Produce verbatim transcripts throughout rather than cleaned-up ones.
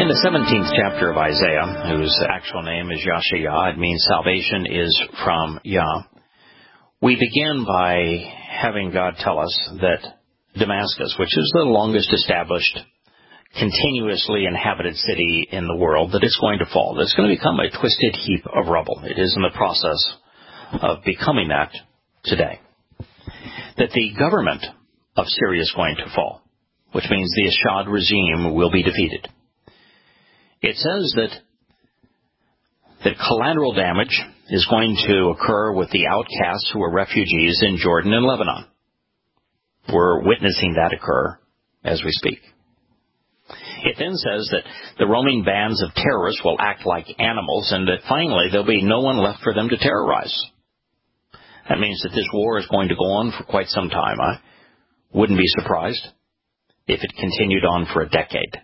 In the seventeenth chapter of Isaiah, whose actual name is Yashayah, it means salvation is from Yah, we begin by having God tell us that Damascus, which is the longest established, continuously inhabited city in the world, that it's going to fall. That it's going to become a twisted heap of rubble. It is in the process of becoming that today. That the government of Syria is going to fall, which means the Assad regime will be defeated. It says that that collateral damage is going to occur with the outcasts who are refugees in Jordan and Lebanon. We're witnessing that occur as we speak. It then says that the roaming bands of terrorists will act like animals and that finally there'll be no one left for them to terrorize. That means that this war is going to go on for quite some time. I wouldn't be surprised if it continued on for a decade.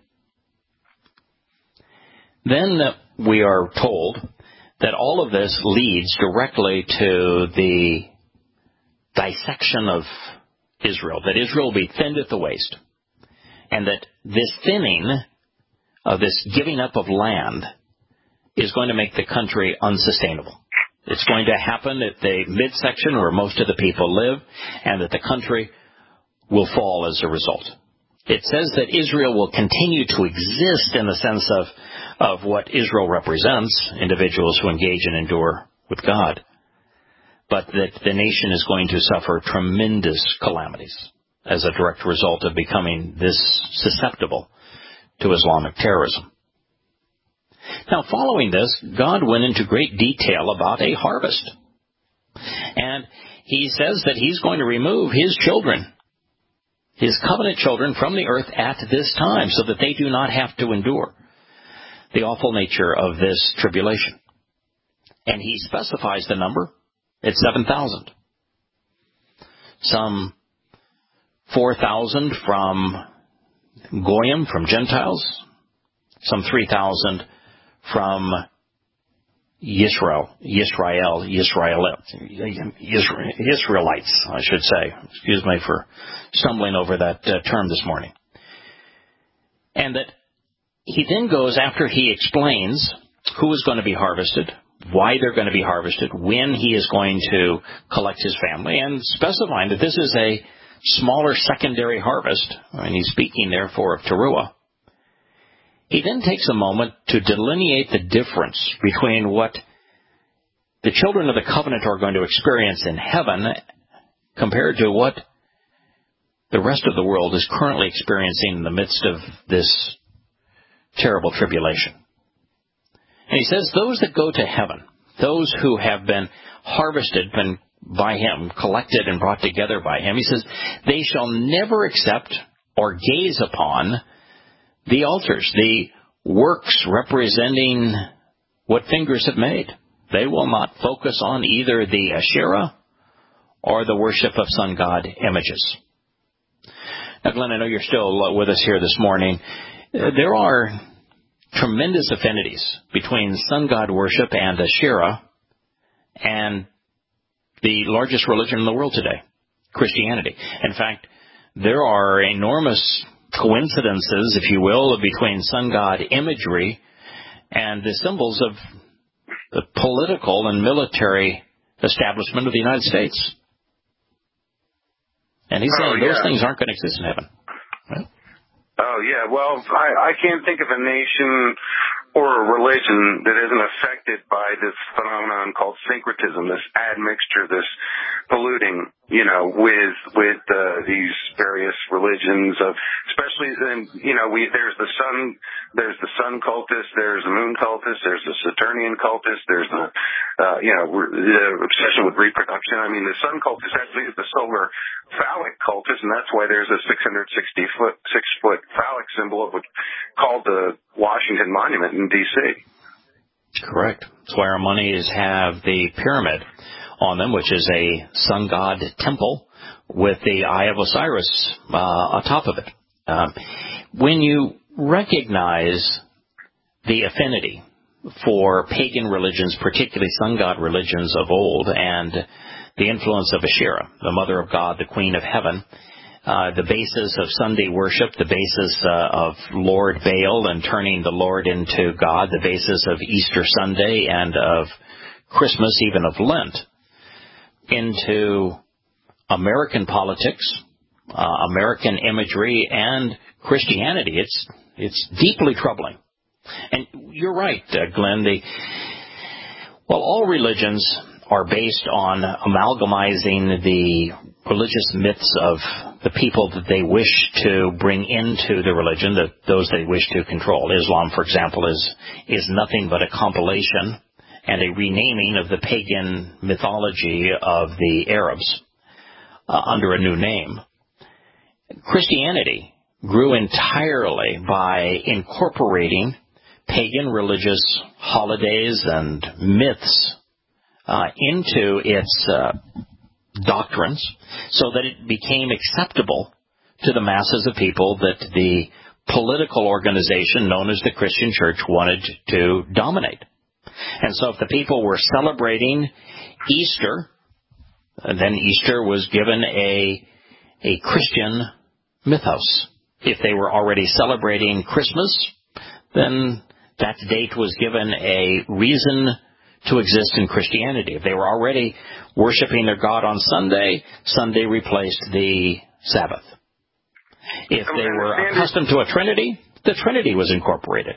Then we are told that all of this leads directly to the dissection of Israel, that Israel will be thinned at the waist, and that this thinning of this giving up of land is going to make the country unsustainable. It's going to happen at the midsection where most of the people live, and that the country will fall as a result. It says that Israel will continue to exist in the sense of, of what Israel represents, individuals who engage and endure with God, but that the nation is going to suffer tremendous calamities as a direct result of becoming this susceptible to Islamic terrorism. Now, following this, God went into great detail about a harvest. And he says that he's going to remove his children, his covenant children, from the earth at this time so that they do not have to endure the awful nature of this tribulation. And he specifies the number at seven thousand. Some four thousand from Goyim, from Gentiles, some three thousand from Yisrael, Yisrael, Yisrael, Israelites, I should say. Excuse me for stumbling over that uh, term this morning. And that he then goes, after he explains who is going to be harvested, why they're going to be harvested, when he is going to collect his family, and specifying that this is a smaller secondary harvest, and he's speaking therefore of Teruah. He then takes a moment to delineate the difference between what the children of the covenant are going to experience in heaven compared to what the rest of the world is currently experiencing in the midst of this terrible tribulation. And he says those that go to heaven, those who have been harvested by him, collected and brought together by him, he says, they shall never accept or gaze upon the altars, the works representing what fingers have made. They will not focus on either the Asherah or the worship of sun god images. Now, Glenn, I know you're still with us here this morning. There are tremendous affinities between sun god worship and Asherah and the largest religion in the world today, Christianity. In fact, there are enormous coincidences, if you will, between sun god imagery and the symbols of the political and military establishment of the United States. And he's saying oh, yeah. those things aren't going to exist in heaven. Right? Oh, yeah. Well, I, I can't think of a nation or a religion that isn't affected by this phenomenon called syncretism, this admixture, this polluting, you know, with with uh, these various religions of, especially then, you know, we there's the sun, there's the sun cultist, there's the moon cultist, there's the Saturnian cultist, there's the, uh, you know, the obsession with reproduction. I mean, the sun cultist actually is the solar phallic cultist, and that's why there's a six hundred sixty foot, six foot phallic symbol of what called the Washington Monument in D C Correct. That's why our monies have the pyramid on them, which is a sun god temple with the Eye of Osiris uh, atop of it. Um, when you recognize the affinity for pagan religions, particularly sun god religions of old, and the influence of Asherah, the mother of God, the queen of heaven, uh, the basis of Sunday worship, the basis uh, of Lord Baal and turning the Lord into God, the basis of Easter Sunday and of Christmas, even of Lent, into American politics, uh, American imagery, and Christianity. It's it's deeply troubling. And you're right, uh, Glenn. The, well, all religions are based on amalgamizing the religious myths of the people that they wish to bring into the religion, that those they wish to control. Islam, for example, is is nothing but a compilation and a renaming of the pagan mythology of the Arabs uh, under a new name. Christianity grew entirely by incorporating pagan religious holidays and myths uh, into its uh, doctrines so that it became acceptable to the masses of people that the political organization known as the Christian Church wanted to dominate. And so if the people were celebrating Easter, then Easter was given a a Christian mythos. If they were already celebrating Christmas, then that date was given a reason to exist in Christianity. If they were already worshiping their God on Sunday, Sunday replaced the Sabbath. If they were accustomed to a Trinity, the Trinity was incorporated.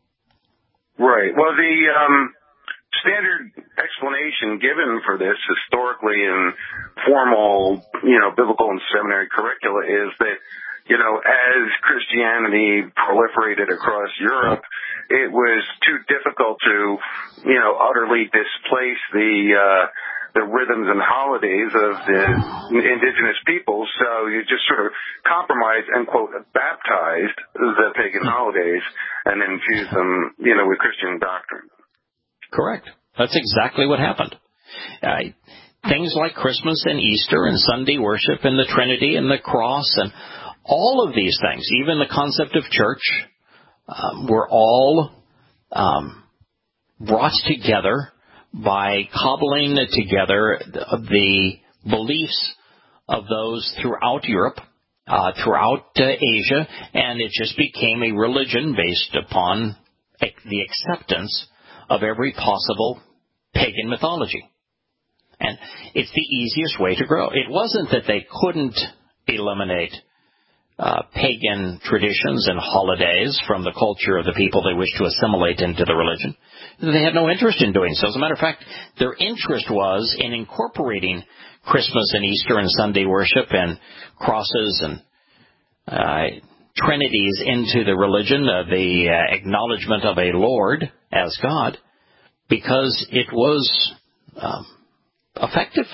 Right. Well, the um, standard explanation given for this historically in formal, you know, biblical and seminary curricula is that, you know, as Christianity proliferated across Europe, it was too difficult to, you know, utterly displace the uh, the rhythms and holidays of the indigenous peoples. So you just sort of compromised and, quote, baptized the pagan holidays and infused them, you know, with Christian doctrine. Correct. That's exactly what happened. Uh, things like Christmas and Easter and Sunday worship and the Trinity and the cross and all of these things, even the concept of church, um, were all um, brought together by cobbling together the beliefs of those throughout Europe, uh, throughout uh, Asia, and it just became a religion based upon the acceptance of every possible pagan mythology. And it's the easiest way to grow. It wasn't that they couldn't eliminate uh, pagan traditions and holidays from the culture of the people they wished to assimilate into the religion. They had no interest in doing so. As a matter of fact, their interest was in incorporating Christmas and Easter and Sunday worship and crosses and uh, trinities into the religion, uh, the uh, acknowledgement of a Lord as God, because it was um, effective.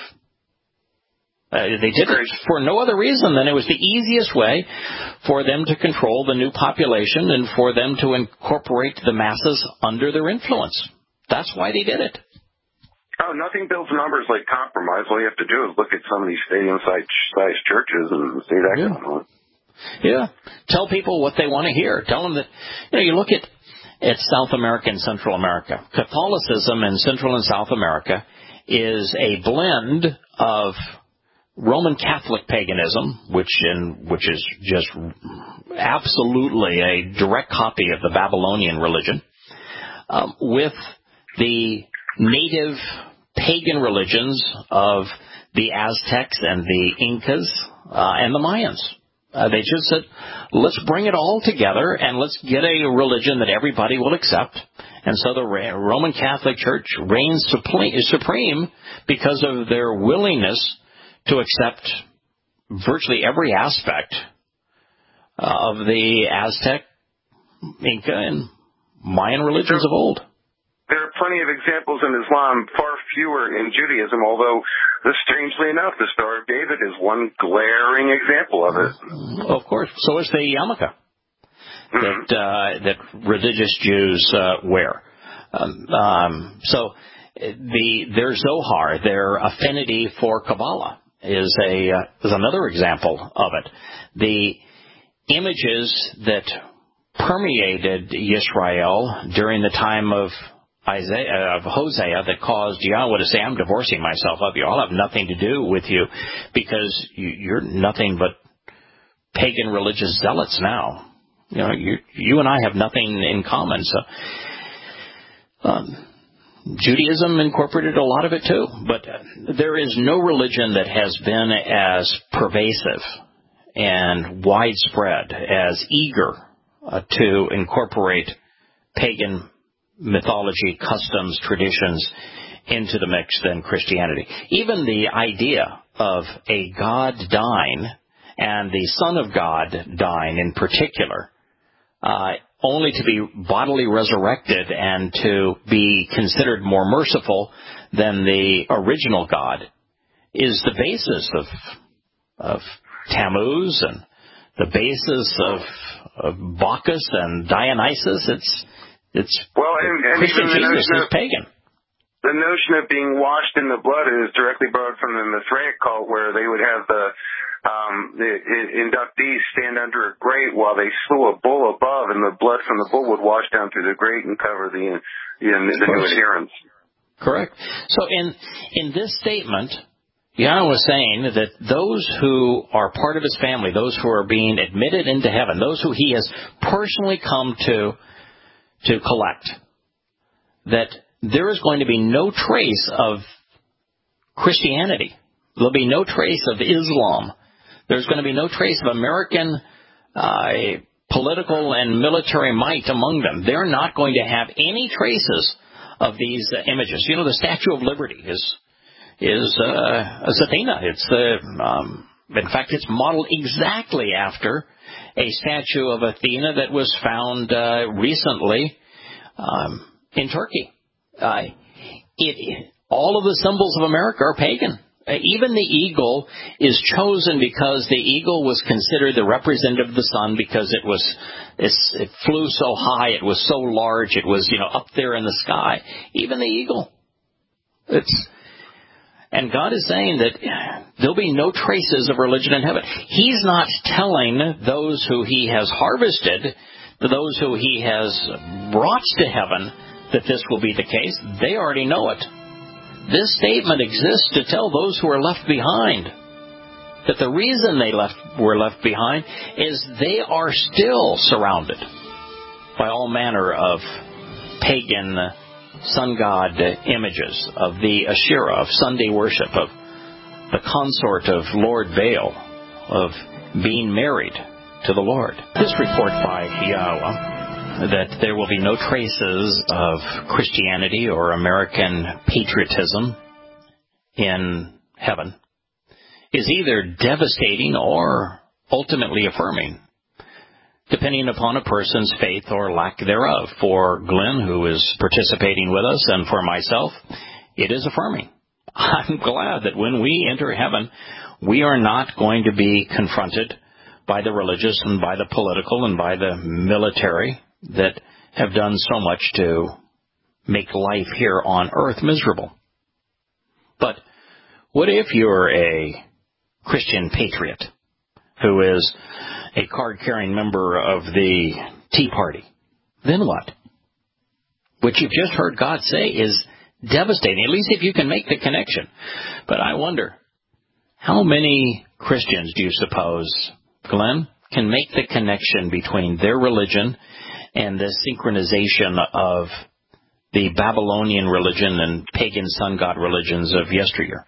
Uh, they did it for no other reason than it was the easiest way for them to control the new population and for them to incorporate the masses under their influence. That's why they did it. Oh, nothing builds numbers like compromise. All you have to do is look at some of these stadium-sized churches and see that yeah. going on. Yeah. Tell people what they want to hear. Tell them that, you know, you look at, at South America and Central America. Catholicism in Central and South America is a blend of Roman Catholic paganism, which in which is just absolutely a direct copy of the Babylonian religion, um, with the native pagan religions of the Aztecs and the Incas uh, and the Mayans. Uh, they just said, let's bring it all together and let's get a religion that everybody will accept. And so the Roman Catholic Church reigns supreme because of their willingness to accept virtually every aspect uh, of the Aztec, Inca, and Mayan religions of old. There are plenty of examples in Islam, far fewer in Judaism, although, strangely enough, the Star of David is one glaring example of it. Of course. So is the yarmulke mm-hmm. that, uh, that religious Jews uh, wear. Um, um, so the their Zohar, their affinity for Kabbalah, is a uh, is another example of it. The images that permeated Israel during the time of Isaiah, of Hosea, that caused Yahweh to say, I'm divorcing myself of you. I'll have nothing to do with you because you, you're nothing but pagan religious zealots now. You know, you, you and I have nothing in common. So um, Judaism incorporated a lot of it too. But uh, there is no religion that has been as pervasive and widespread, as eager uh, to incorporate pagan mythology, customs, traditions into the mix than Christianity. Even the idea of a God dying, and the Son of God dying in particular, uh, only to be bodily resurrected and to be considered more merciful than the original God, is the basis of of Tammuz and the basis of, of Bacchus and Dionysus. It's it's well, and, and Christian even the Jesus notion is of, pagan. The notion of being washed in the blood is directly borrowed from the Mithraic cult, where they would have the um, the inductees stand under a grate while they slew a bull above, and the blood from the bull would wash down through the grate and cover the you know, the new adherents. Correct. So in in this statement, Yahweh was saying that those who are part of his family, those who are being admitted into heaven, those who he has personally come to to collect, that there is going to be no trace of Christianity. There'll be no trace of Islam. There's going to be no trace of American uh, political and military might among them. They're not going to have any traces of these uh, images. You know, the Statue of Liberty is is uh, a Athena. It's uh, um, in fact, it's modeled exactly after a statue of Athena that was found uh, recently um, in Turkey. Uh, it, all of the symbols of America are pagan. Uh, even the eagle is chosen because the eagle was considered the representative of the sun because it was it's, it flew so high, it was so large, it was you know up there in the sky. Even the eagle. It's and God is saying that there'll be no traces of religion in heaven. He's not telling those who he has harvested, those who he has brought to heaven, that this will be the case. They already know it. This statement exists to tell those who are left behind that the reason they left were left behind is they are still surrounded by all manner of pagan sun god images, of the Asherah, of Sunday worship, of the consort of Lord Baal, of being married to the Lord. This report by Yahweh that there will be no traces of Christianity or American patriotism in heaven is either devastating or ultimately affirming, depending upon a person's faith or lack thereof. For Glenn, who is participating with us, and for myself, it is affirming. I'm glad that when we enter heaven, we are not going to be confronted by the religious and by the political and by the military that have done so much to make life here on earth miserable. But what if you're a Christian patriot who is a card-carrying member of the Tea Party? Then what? What you've just heard God say is devastating, at least if you can make the connection. But I wonder, how many Christians do you suppose, Glenn, can make the connection between their religion and the synchronization of the Babylonian religion and pagan sun god religions of yesteryear?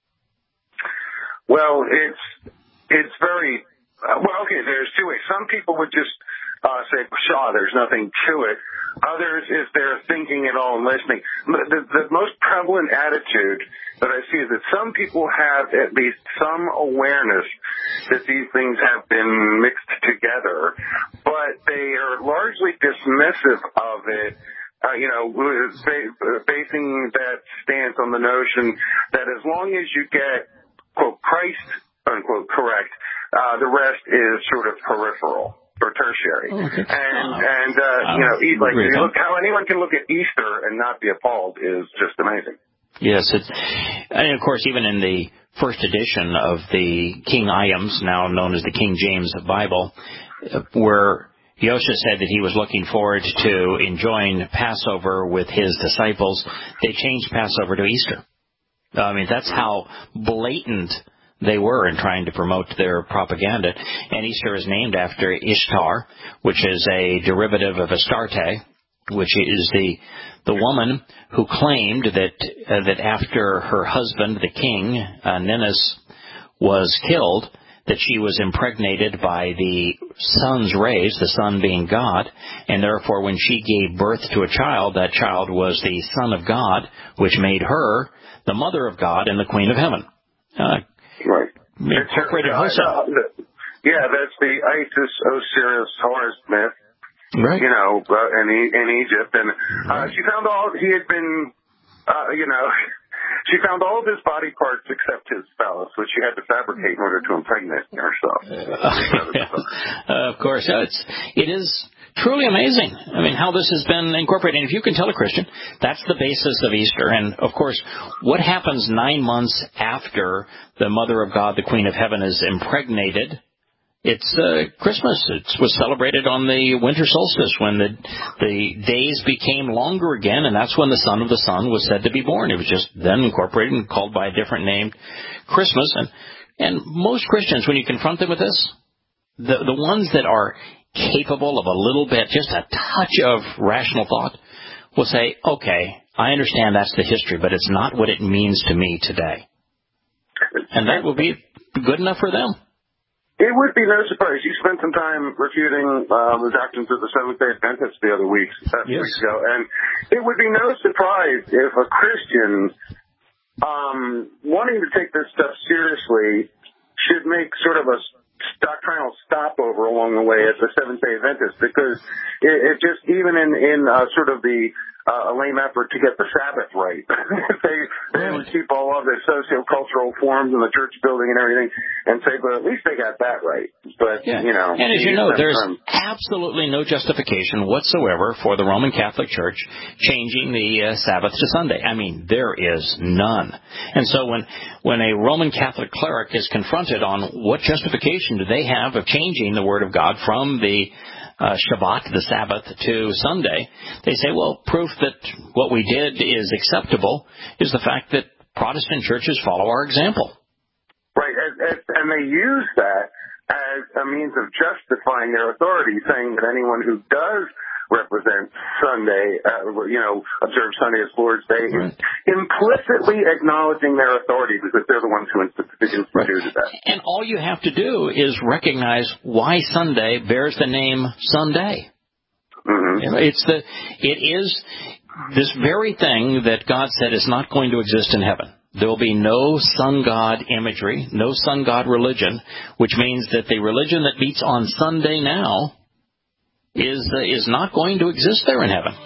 Well, it's it's very uh, well. Okay, there's two ways. Some people would just uh, say, "Pshaw, there's nothing to it." Others, if they're thinking at all and listening, the, the most prevalent attitude that I see is that some people have at least some awareness that these things have been mixed together, but they are largely dismissive of it, uh, you know, basing that stance on the notion that as long as you get, quote, Christ, unquote, correct, uh, the rest is sort of peripheral or tertiary. Oh, okay. And, uh, and uh, you know, like, you look, how anyone can look at Easter and not be appalled is just amazing. Yes, it's, and of course, even in the first edition of the King Iams, now known as the King James Bible, where Yosha said that he was looking forward to enjoying Passover with his disciples, they changed Passover to Easter. I mean, that's how blatant they were in trying to promote their propaganda. And Easter is named after Ishtar, which is a derivative of Astarte, which is the the woman who claimed that uh, that after her husband, the king, uh, Ninus, was killed, that she was impregnated by the sun's rays, the sun being God, and therefore when she gave birth to a child, that child was the Son of God, which made her the Mother of God and the Queen of Heaven. Uh, right. Incorporated uh, Hosea. Yeah, that's the Isis, Osiris, Horus myth. Right. You know, uh, in, in Egypt. And uh, she found all, he had been, uh, you know, she found all of his body parts except his phallus, which she had to fabricate in order to impregnate herself. Uh, of course, it's, it is truly amazing. I mean, how this has been incorporated. And if you can tell a Christian, that's the basis of Easter. And, of course, what happens nine months after the Mother of God, the Queen of Heaven, is impregnated? It's uh, Christmas. It was celebrated on the winter solstice when the the days became longer again, and that's when the Son of the Sun was said to be born. It was just then incorporated and called by a different name, Christmas. And and most Christians, when you confront them with this, the the ones that are capable of a little bit, just a touch of rational thought, will say, okay, I understand that's the history, but it's not what it means to me today. And that will be good enough for them. It would be no surprise. You spent some time refuting um, the doctrines of the Seventh-day Adventists the other week, uh, yes. weeks ago, and it would be no surprise if a Christian um, wanting to take this stuff seriously should make sort of a doctrinal stopover along the way as a Seventh-day Adventist, because it, it just, even in, in uh, sort of the uh, a lame effort to get the Sabbath right, they, they right. would keep all of the socio-cultural forms in the church building and everything and say, but at least they got that right. But, yeah. you know. And as you know, there's time. absolutely no justification whatsoever for the Roman Catholic Church changing the uh, Sabbath to Sunday. I mean, there is none. And so when, when a Roman Catholic cleric is confronted on what justification do they have of changing the Word of God from the Uh, Shabbat, the Sabbath, to Sunday, they say, well, proof that what we did is acceptable is the fact that Protestant churches follow our example. Right, and, and they use that as a means of justifying their authority, saying that anyone who does represent Sunday, uh, you know, observe Sunday as Lord's Day, right. is implicitly acknowledging their authority because they're the ones who instituted right. that. And all you have to do is recognize why Sunday bears the name Sunday. Mm-hmm. You know, it's the, it is this very thing that God said is not going to exist in heaven. There will be no sun god imagery, no sun god religion, which means that the religion that meets on Sunday now is uh, is not going to exist there in heaven.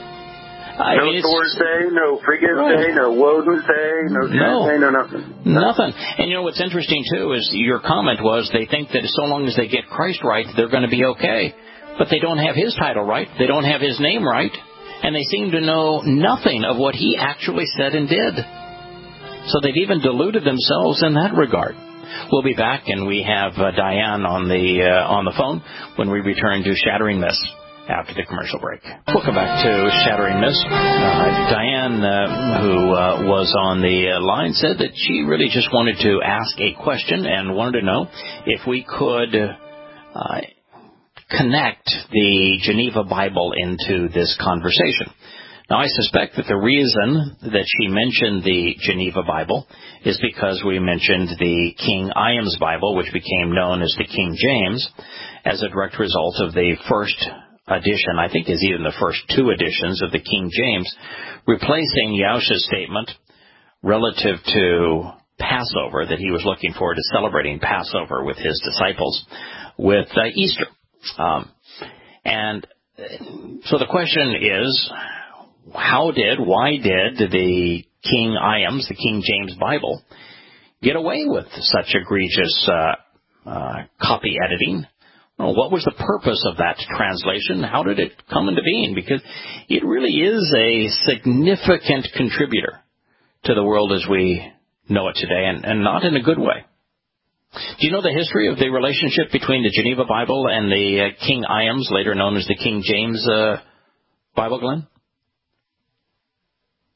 I no mean, Thor's Day, no Frigg's right. Day, no Woden's Day, no no. Day, no nothing. Nothing. And you know what's interesting, too, is your comment was they think that so long as they get Christ right, they're going to be okay. But they don't have his title right. They don't have his name right. And they seem to know nothing of what he actually said and did. So they've even deluded themselves in that regard. We'll be back, and we have uh, Diane on the uh, on the phone when we return to Shattering Myths after the commercial break. Welcome back to Shattering Myths. Uh, Diane, uh, who uh, was on the uh, line, said that she really just wanted to ask a question and wanted to know if we could uh, connect the Geneva Bible into this conversation. Now, I suspect that the reason that she mentioned the Geneva Bible is because we mentioned the King Iam's Bible, which became known as the King James, as a direct result of the first edition, I think is even the first two editions of the King James, replacing Yahushua's statement relative to Passover, that he was looking forward to celebrating Passover with his disciples, with uh, Easter. Um, and so the question is, how did, why did the King Iam's, the King James Bible, get away with such egregious uh, uh, copy editing? Well, what was the purpose of that translation? How did it come into being? Because it really is a significant contributor to the world as we know it today, and, and not in a good way. Do you know the history of the relationship between the Geneva Bible and the uh, King Iam's, later known as the King James uh, Bible, Glenn?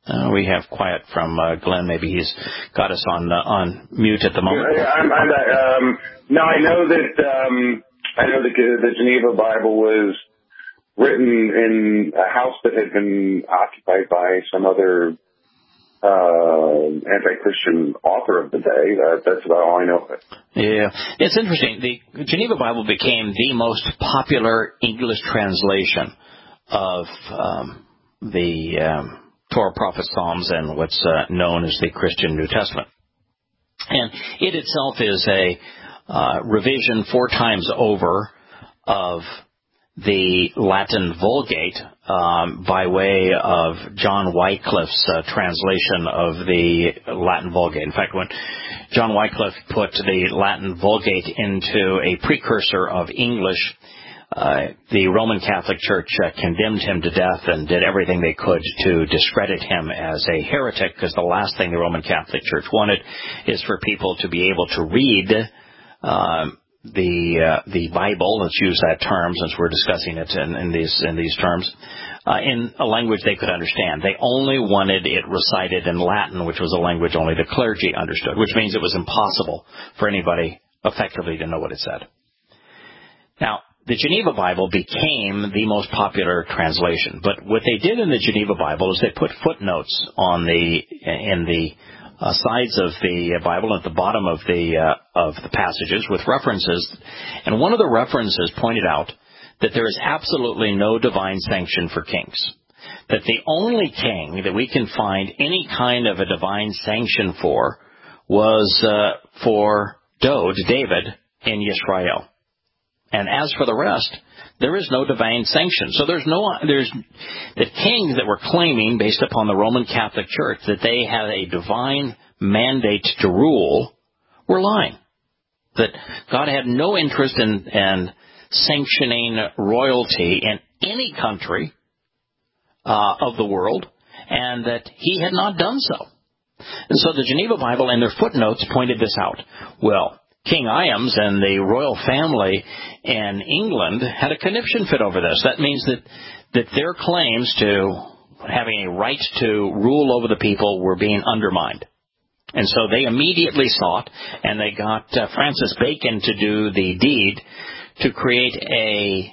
Uh, we have quiet from uh, Glenn. Maybe he's got us on uh, on mute at the moment. Yeah, I'm, I'm, um, no, I know that um, I know that the Geneva Bible was written in a house that had been occupied by some other uh, anti-Christian author of the day. Uh, that's about all I know of it. Yeah, it's interesting. The Geneva Bible became the most popular English translation of um, the um, Torah, Prophets, Psalms, and what's uh, known as the Christian New Testament. And it itself is a uh, revision four times over of the Latin Vulgate um, by way of John Wycliffe's uh, translation of the Latin Vulgate. In fact, when John Wycliffe put the Latin Vulgate into a precursor of English, Uh, the Roman Catholic Church uh, condemned him to death and did everything they could to discredit him as a heretic, because the last thing the Roman Catholic Church wanted is for people to be able to read uh, the uh, the Bible. Let's use that term since we're discussing it in, in these in these terms uh, in a language they could understand. They only wanted it recited in Latin, which was a language only the clergy understood, which means it was impossible for anybody effectively to know what it said. Now, the Geneva Bible became the most popular translation, but what they did in the Geneva Bible is they put footnotes on the in the uh, sides of the Bible at the bottom of the uh, of the passages with references, and one of the references pointed out that there is absolutely no divine sanction for kings, that the only king that we can find any kind of a divine sanction for was uh, for Dod, David, in Yisrael. And as for the rest, there is no divine sanction. So there's no, there's, the kings that were claiming, based upon the Roman Catholic Church, that they had a divine mandate to rule, were lying. That God had no interest in, in sanctioning royalty in any country uh, of the world, and that he had not done so. And so the Geneva Bible and their footnotes pointed this out. Well, King Iams and the royal family in England had a conniption fit over this. That means that, that their claims to having a right to rule over the people were being undermined. And so they immediately sought, and they got uh, Francis Bacon to do the deed to create a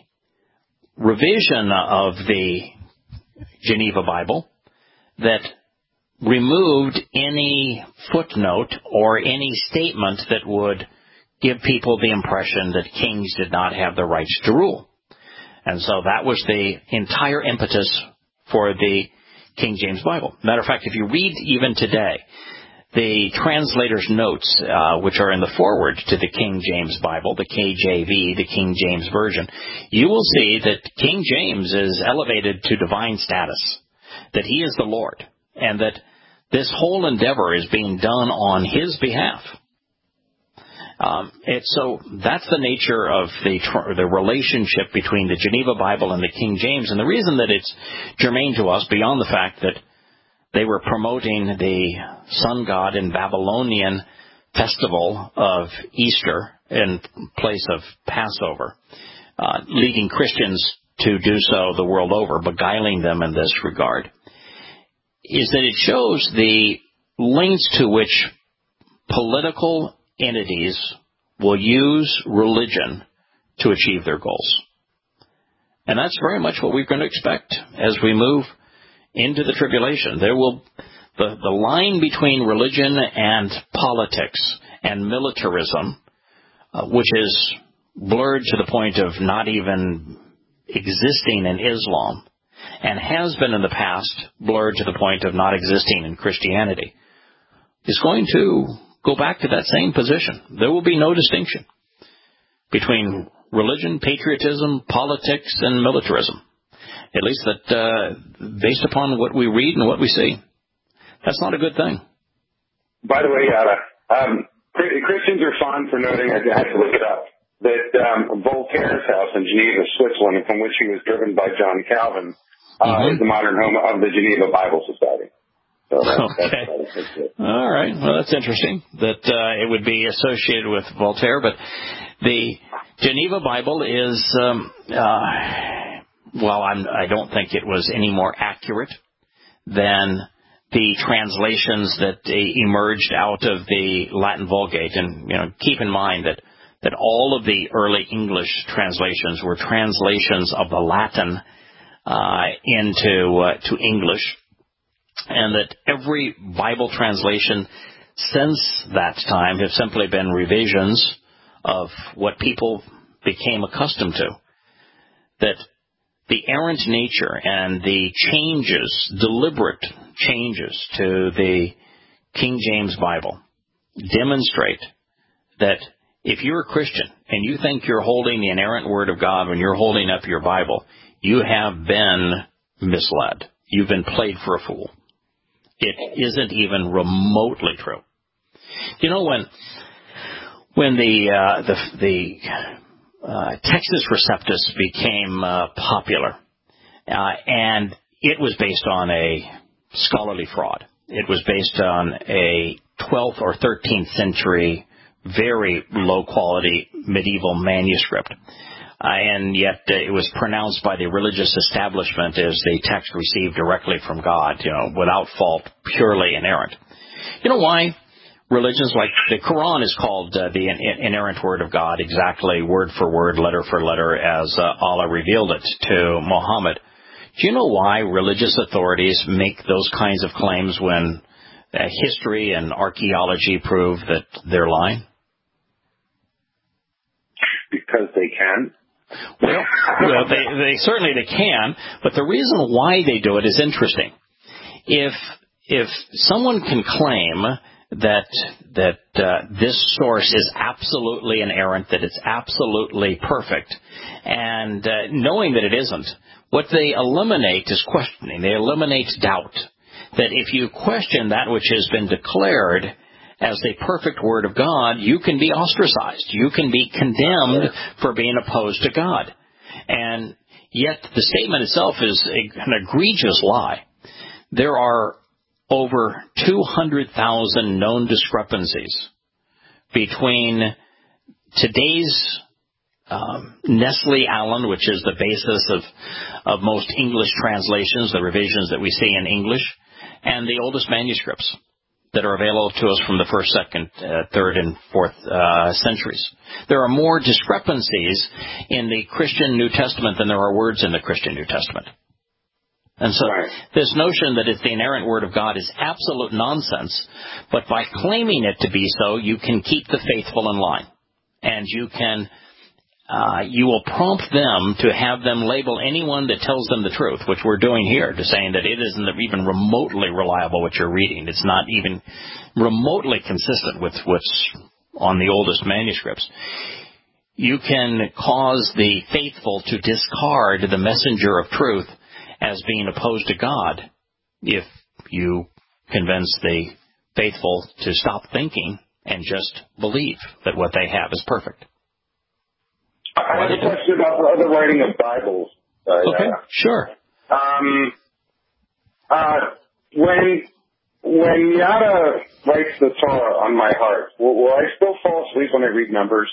revision of the Geneva Bible that removed any footnote or any statement that would give people the impression that kings did not have the rights to rule. And so that was the entire impetus for the King James Bible. Matter of fact, if you read even today, the translator's notes, uh, which are in the foreword to the King James Bible, the K J V, the King James Version, you will see that King James is elevated to divine status, that he is the Lord, and that this whole endeavor is being done on his behalf. Um, it's so that's the nature of the the relationship between the Geneva Bible and the King James, and the reason that it's germane to us, beyond the fact that they were promoting the sun god and Babylonian festival of Easter in place of Passover, uh, leading Christians to do so the world over, beguiling them in this regard, is that it shows the lengths to which political entities will use religion to achieve their goals. And that's very much what we're going to expect as we move into the tribulation. There will, the, the line between religion and politics and militarism, uh, which is blurred to the point of not even existing in Islam, and has been in the past blurred to the point of not existing in Christianity, is going to go back to that same position. There will be no distinction between religion, patriotism, politics, and militarism. At least that, uh, based upon what we read and what we see. That's not a good thing. By the way, Yada, um, Christians are fond for noting, I had to look it up, that um, Voltaire's house in Geneva, Switzerland, from which he was driven by John Calvin, uh, mm-hmm. is the modern home of the Geneva Bible Society. So that's, okay. That's, that's it. All right. Well, that's interesting that uh, it would be associated with Voltaire, but the Geneva Bible is, um, uh, well, I'm, I don't think it was any more accurate than the translations that uh, emerged out of the Latin Vulgate. And, you know, keep in mind that, that all of the early English translations were translations of the Latin uh, into uh, to English, and that every Bible translation since that time have simply been revisions of what people became accustomed to. That the errant nature and the changes, deliberate changes to the King James Bible demonstrate that if you're a Christian and you think you're holding the inerrant Word of God when you're holding up your Bible, you have been misled. You've been played for a fool. It isn't even remotely true. You know, when when the uh, the, the uh, Textus Receptus became uh, popular, uh, and it was based on a scholarly fraud. It was based on a twelfth or thirteenth century, very low-quality medieval manuscript. Uh, and yet uh, it was pronounced by the religious establishment as the text received directly from God, you know, without fault, purely inerrant. You know why religions like the Quran is called uh, the in- inerrant Word of God, exactly word for word, letter for letter, as uh, Allah revealed it to Muhammad? Do you know why religious authorities make those kinds of claims when uh, history and archaeology prove that they're lying? Because they can. Well, well they, they certainly they can, but the reason why they do it is interesting. If if someone can claim that that uh, this source is absolutely inerrant, that it's absolutely perfect, and uh, knowing that it isn't, what they eliminate is questioning. They eliminate doubt. That if you question that which has been declared as the perfect Word of God, you can be ostracized. You can be condemned for being opposed to God. And yet the statement itself is a, an egregious lie. There are over two hundred thousand known discrepancies between today's um, Nestle Aland, which is the basis of, of most English translations, the revisions that we see in English, and the oldest manuscripts that are available to us from the first, second, uh, third, and fourth uh, centuries. There are more discrepancies in the Christian New Testament than there are words in the Christian New Testament. And so right. This notion that it's the inerrant Word of God is absolute nonsense, but by claiming it to be so, you can keep the faithful in line. And you can, uh, you will prompt them to have them label anyone that tells them the truth, which we're doing here, to saying that it isn't even remotely reliable what you're reading. It's not even remotely consistent with what's on the oldest manuscripts. You can cause the faithful to discard the messenger of truth as being opposed to God if you convince the faithful to stop thinking and just believe that what they have is perfect. I have a question about the other writing of Bibles. Uh, okay, uh, sure. Um, uh, when when Yada writes the Torah on my heart, will, will I still fall asleep when I read Numbers?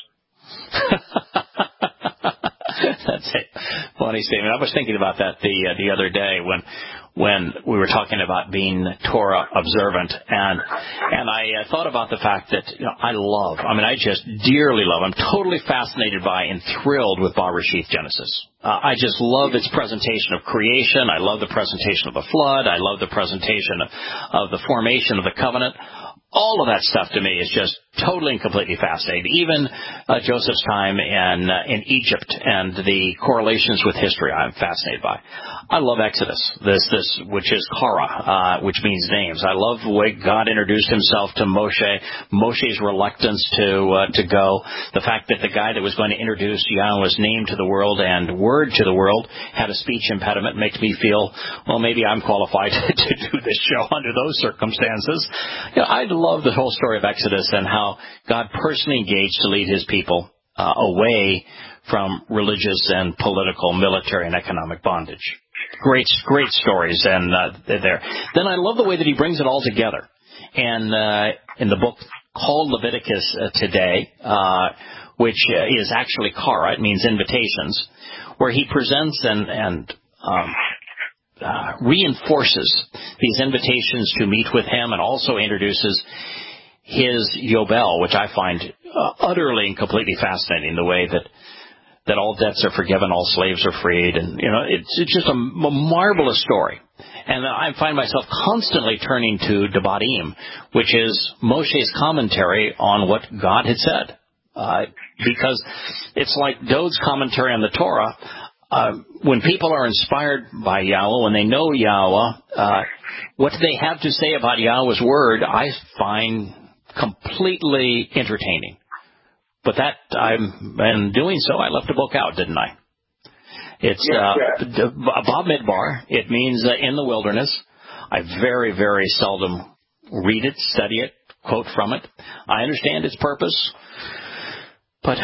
That's a funny statement. I was thinking about that the uh, the other day when when we were talking about being Torah observant, and and I uh, thought about the fact that, you know, I love, I mean, I just dearly love, I'm totally fascinated by and thrilled with Bereshith Genesis. Uh, I just love its presentation of creation. I love the presentation of the flood. I love the presentation of, of the formation of the covenant. All of that stuff to me is just totally and completely fascinating. Even uh, Joseph's time in uh, in Egypt and the correlations with history, I'm fascinated by. I love Exodus, this this which is Kara, uh, which means names. I love the way God introduced Himself to Moshe, Moshe's reluctance to uh, to go, the fact that the guy that was going to introduce Yahweh's name to the world and word to the world had a speech impediment, makes me feel, well, maybe I'm qualified to, to do this show under those circumstances. You know, I love the whole story of Exodus and how God personally engaged to lead His people uh, away from religious and political, military, and economic bondage. Great, great stories, and uh, they're there. Then I love the way that He brings it all together. And uh, in the book called Leviticus uh, today, uh, which uh, is actually Kara, it means invitations, where He presents and, and um, uh, reinforces these invitations to meet with him and also introduces his Yobel, which I find uh, utterly and completely fascinating, the way that that all debts are forgiven, all slaves are freed, and, you know, it's, it's just a, a marvelous story. And I find myself constantly turning to Devarim, which is Moshe's commentary on what God had said. Uh, because it's like Dod's commentary on the Torah. Uh, when people are inspired by Yahweh, when they know Yahweh, uh, what they have to say about Yahweh's word, I find completely entertaining. But that, I'm, in doing so, I left the book out, didn't I? It's uh, yeah. Bob Midbar. It means uh, in the wilderness. I very, very seldom read it, study it, quote from it. I understand its purpose, but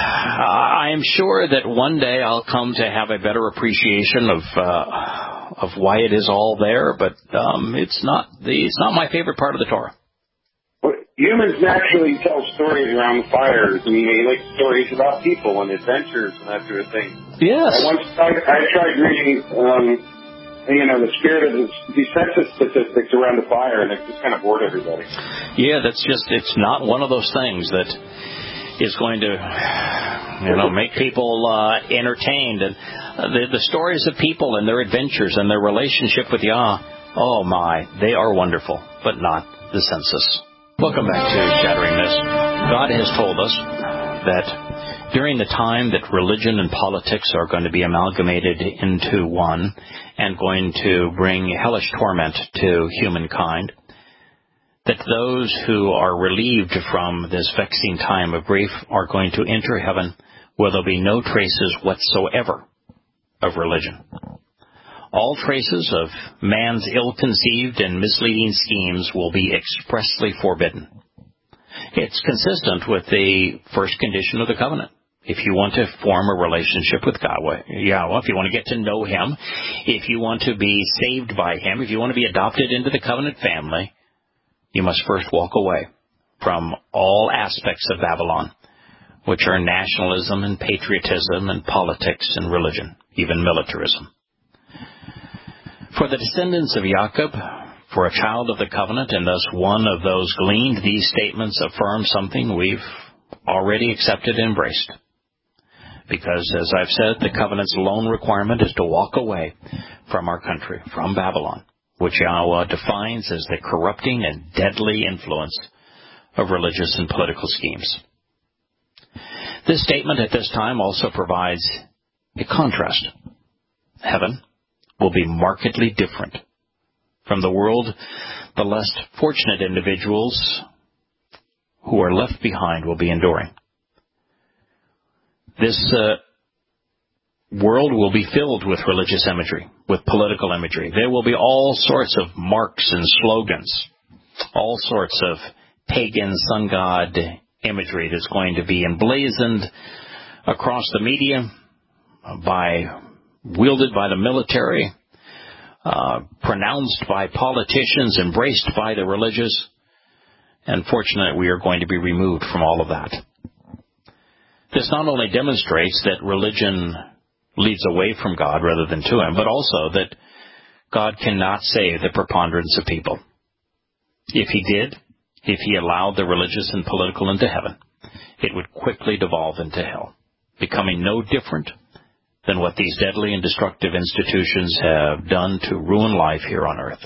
I am sure that one day I'll come to have a better appreciation of uh, of why it is all there. But um, it's not the it's not my favorite part of the Torah. Humans naturally tell stories around the fires. I mean, they like stories about people and adventures and that sort of thing. Yes. I once tried, I tried reading, um, you know, the spirit of the, the census statistics around the fire, and it just kind of bored everybody. Yeah, that's just, it's not one of those things that is going to, you know, make people uh, entertained. And uh, the, the stories of people and their adventures and their relationship with Yah, oh my, they are wonderful, but not the census. Welcome back to Shattering Myths. God has told us that during the time that religion and politics are going to be amalgamated into one and going to bring hellish torment to humankind, that those who are relieved from this vexing time of grief are going to enter heaven where there will be no traces whatsoever of religion. All traces of man's ill-conceived and misleading schemes will be expressly forbidden. It's consistent with the first condition of the covenant. If you want to form a relationship with Yahweh, Yahweh, if you want to get to know Him, if you want to be saved by Him, if you want to be adopted into the covenant family, you must first walk away from all aspects of Babylon, which are nationalism and patriotism and politics and religion, even militarism. For the descendants of Jacob, for a child of the covenant, and thus one of those gleaned, these statements affirm something we've already accepted and embraced. Because, as I've said, the covenant's lone requirement is to walk away from our country, from Babylon, which Yahweh defines as the corrupting and deadly influence of religious and political schemes. This statement at this time also provides a contrast. Heaven will be markedly different from the world the less fortunate individuals who are left behind will be enduring. This uh, world will be filled with religious imagery, with political imagery. There will be all sorts of marks and slogans, all sorts of pagan sun god imagery that's going to be emblazoned across the media by wielded by the military, uh, pronounced by politicians, embraced by the religious. And fortunately, we are going to be removed from all of that. This not only demonstrates that religion leads away from God rather than to Him, but also that God cannot save the preponderance of people. If He did, if He allowed the religious and political into heaven, it would quickly devolve into hell, becoming no different than what these deadly and destructive institutions have done to ruin life here on earth.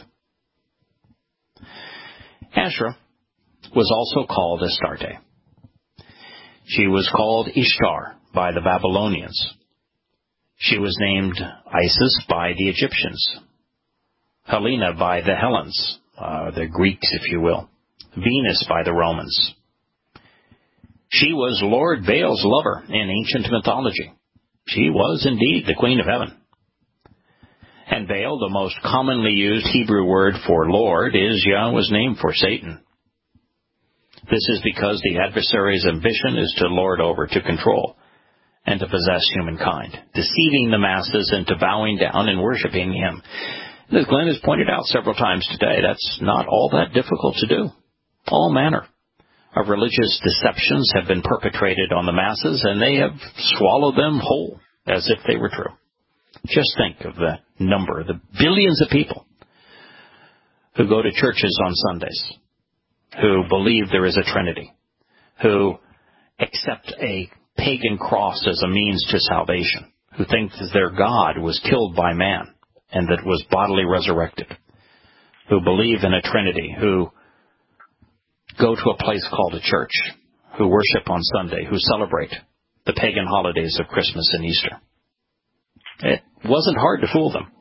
Asherah was also called Astarte. She was called Ishtar by the Babylonians. She was named Isis by the Egyptians, Helena by the Hellenes, uh, the Greeks, if you will, Venus by the Romans. She was Lord Baal's lover in ancient mythology. She was indeed the Queen of Heaven. And Baal, the most commonly used Hebrew word for Lord, is Yahweh's name for Satan. This is because the adversary's ambition is to lord over, to control, and to possess humankind, deceiving the masses into bowing down and worshiping him. And as Glenn has pointed out several times today, that's not all that difficult to do. All manner of religious deceptions have been perpetrated on the masses, and they have swallowed them whole as if they were true. Just think of the number, the billions of people who go to churches on Sundays, who believe there is a Trinity, who accept a pagan cross as a means to salvation, who think that their God was killed by man and that was bodily resurrected, who believe in a Trinity, who go to a place called a church, who worship on Sunday, who celebrate the pagan holidays of Christmas and Easter. It wasn't hard to fool them.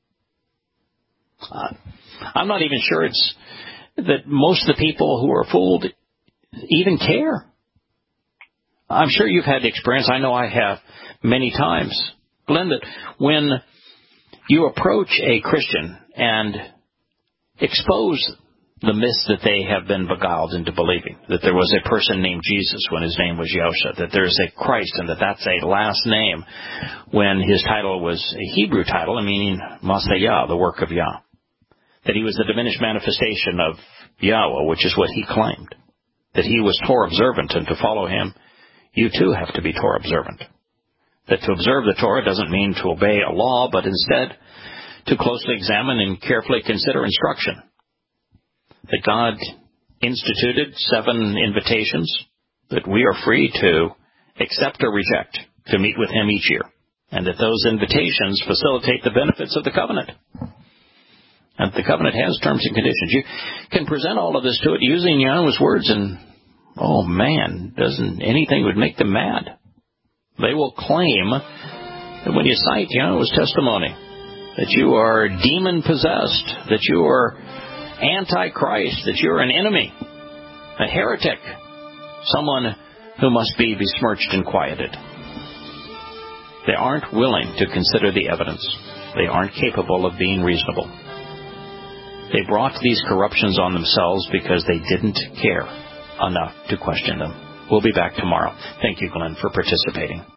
Uh, I'm not even sure it's that most of the people who are fooled even care. I'm sure you've had the experience, I know I have many times, Glenn, that when you approach a Christian and expose the myths that they have been beguiled into believing, that there was a person named Jesus when his name was Yosha, that there's a Christ and that that's a last name when his title was a Hebrew title, meaning Masayah, the work of Yah, that he was the diminished manifestation of Yahweh, which is what he claimed, that he was Torah observant, and to follow him, you too have to be Torah observant. That to observe the Torah doesn't mean to obey a law, but instead to closely examine and carefully consider instruction. That God instituted seven invitations that we are free to accept or reject to meet with him each year, and that those invitations facilitate the benefits of the covenant. And the covenant has terms and conditions. You can present all of this to it using Yahweh's words, and oh man, doesn't anything would make them mad. They will claim that when you cite Yahweh's testimony, that you are demon-possessed, that you are anti-Christ, that you're an enemy, a heretic, someone who must be besmirched and quieted. They aren't willing to consider the evidence. They aren't capable of being reasonable. They brought these corruptions on themselves because they didn't care enough to question them. We'll be back tomorrow. Thank you, Glenn, for participating.